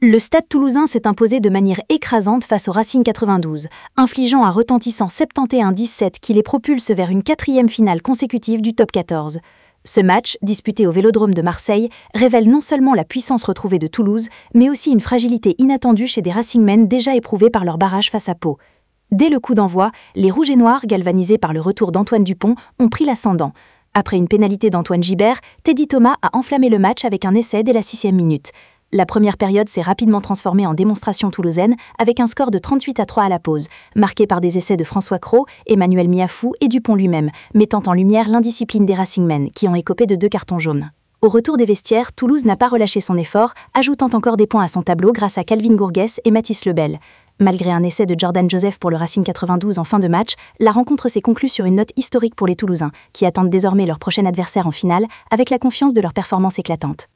Le Stade Toulousain s'est imposé de manière écrasante face au Racing 92, infligeant un retentissant 71-17 qui les propulse vers une 4e finale consécutive du top 14. Ce match, disputé au Vélodrome de Marseille, révèle non seulement la puissance retrouvée de Toulouse, mais aussi une fragilité inattendue chez des Racingmen déjà éprouvés par leur barrage face à Pau. Dès le coup d'envoi, les Rouges et Noirs, galvanisés par le retour d'Antoine Dupont, ont pris l'ascendant. Après une pénalité d'Antoine Gibert, Teddy Thomas a enflammé le match avec un essai dès la 6e minute. La première période s'est rapidement transformée en démonstration toulousaine avec un score de 38-3 à la pause, marqué par des essais de François Cros, Emmanuel Miafou et Dupont lui-même, mettant en lumière l'indiscipline des Racingmen, qui ont écopé de 2 cartons jaunes. Au retour des vestiaires, Toulouse n'a pas relâché son effort, ajoutant encore des points à son tableau grâce à Calvin Gourgues et Mathis Lebel. Malgré un essai de Jordan Joseph pour le Racing 92 en fin de match, la rencontre s'est conclue sur une note historique pour les Toulousains, qui attendent désormais leur prochain adversaire en finale avec la confiance de leur performance éclatante.